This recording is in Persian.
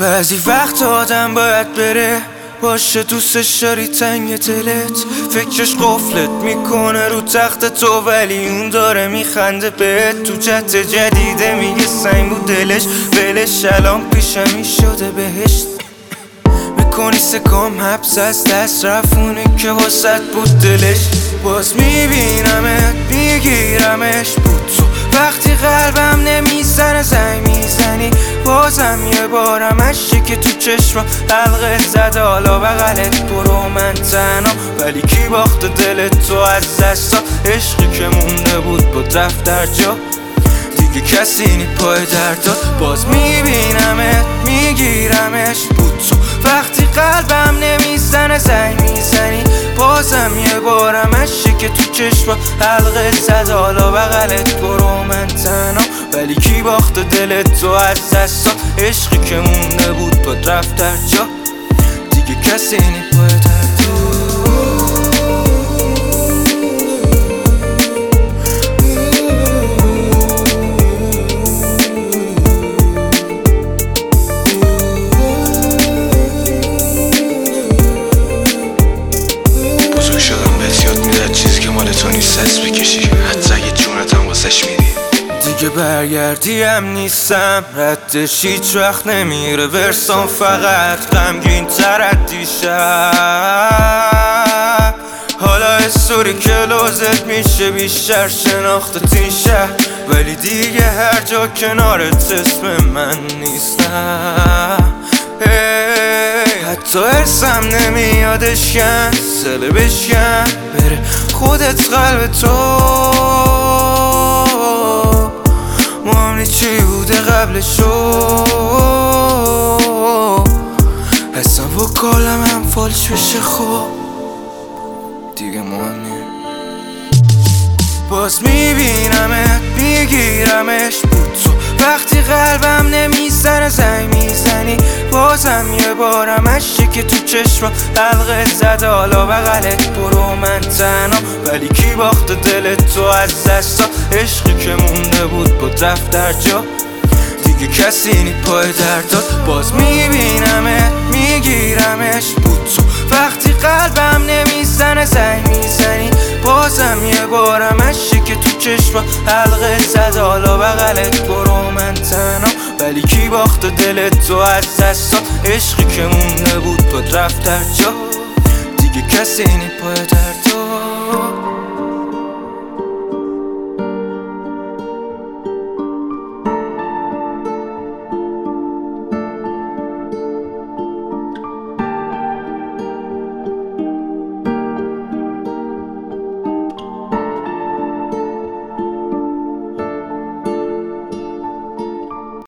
بعضی وقت آدم باید بره باشه دوستش داری تنگ دلت، فکرش قفلت میکنه رو تخت تو ولی اون داره میخنده بهت. تو چت جدیده میگه سنگ بود دلش، ولش الان پیشمی شده بهشت. میکنی سکام حبس از دست رفونه که واسط بود دلش. باز میبینمت میگیرمش بود تو وقتی قلبم نمیزنه زنگ میزنی. بازم یه بارم عشقی که تو چشمم حلقه زد حالا بغلت برو من تنها. ولی کی باخته دلت تو از دستا، عشقی که مونده بود با رفت در جا دیگه کسی نی پای درد داد. باز میبینمت میگیرمش بود تو وقتی قلبم نمیزنه زنگ میزنی. بازم یه بارم عشقی که تو چشمم حلقه زد حالا بغلت برو من تنها. ولی کی باخته دلت تو از دستا، عشقی که مونده بود با رفت در جا دیگه کسی نی پای درد داد. چیزی که مال تو نیست سس بکشی، حتی اگه جونتم واسش میدی. دیگه برگردی هم نیستم، ردش هیچ وقت نمیره ورسان، فقط غمگین تر از دیشب. حالا استوری که لازت میشه بیشتر شناختت این شهر، ولی دیگه هر جا کنارت اسم من نیستم. حتی ارسم نمیادش کن سله بشکن بره خودت قلب تو. مهمی چی بوده قبلشو، حسن و کالم هم فالش بشه خوب دیگه مهم نیم. باز میبینمت میگیرمش بود تو وقتی قلبم نمیزنه زنگ میزنی. بازم یه بارم عشقی که تو چشمم حلقه زد حالا بغلت برو من تنها. ولی کی باخته دلت تو از دستا، عشقی که مونده بود با رفت در جا دیگه کسی نی پای درد داد. باز میبینمت میگیرمش بود تو وقتی قلبم نمیزنه زنگ میزنی. بازم یه بارم عشقی که تو چشمم حلقه زد حالا بغلت برو من تنها. ولی کی باخته دلت تو از دستا، عشقی که مونده بود با رفت در جا دیگه کسی نی پای درد داد.